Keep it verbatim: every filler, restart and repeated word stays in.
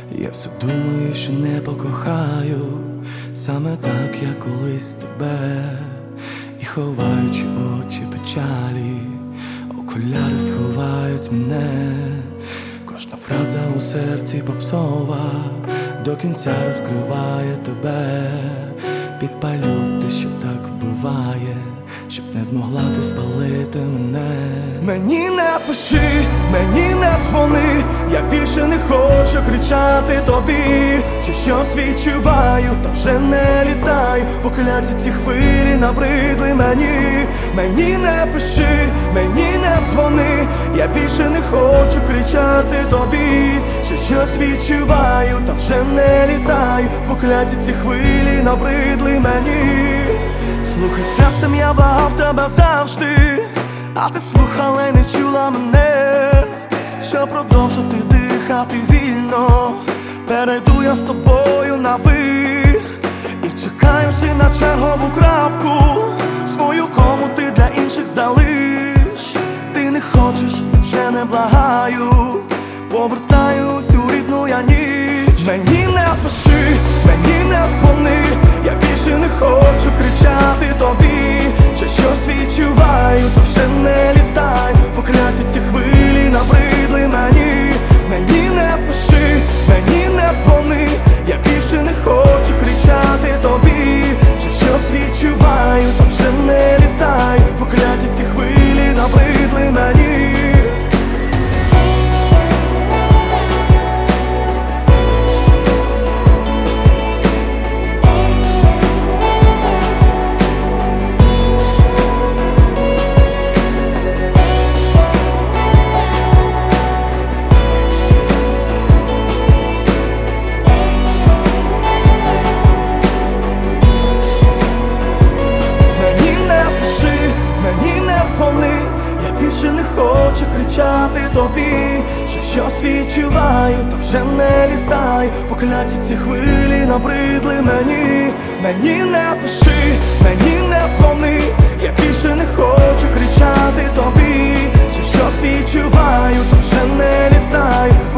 Я все думаю, що не покохаю саме так, як колись тебе. І ховаючи очі печалі, окуляри сховають мене. Кожна фраза у серці попсова до кінця розкриває тебе. Підпалю те, що так вбиває, щоб не змогла ти спалити мене. Мені не пиши, мені не дзвони, я більше не хочу кричати тобі, що щось відчуваю, та вже не літаю, покляті ці хвилі набридли мені. Мені не пиши, мені не дзвони, я більше не хочу кричати тобі, що щось відчуваю, та вже не літаю, покляті ці хвилі набридли мені. Слухай, серцем я благав тебе завжди, а ти слухала й не чула мене. Щоб продовжити дихати вільно, перейду я з тобою на ви. І чекаю ще на чергову крапку, свою кому ти для інших залиш. Ти не хочеш, вже не благаю, повертаюсь у рідну я ніч. Мені не пиши, мені не дзвони, я більше не хочу кричати тобі, що щось відчуваю, то вже не літаю, покляті ці хвилі набридли мені. Мені не пиши, мені не дзвони, я більше не хочу кричати тобі, що щось відчуваю, то вже не літаю, покляті ці хвилі набридли мені. Я більше не хочу кричати тобі, що щось відчуваю, та вже не літаю, покляті ці хвилі набридли мені. Мені не пиши, мені не дзвони, я більше не хочу кричати тобі, що щось відчуваю, та вже не літаю,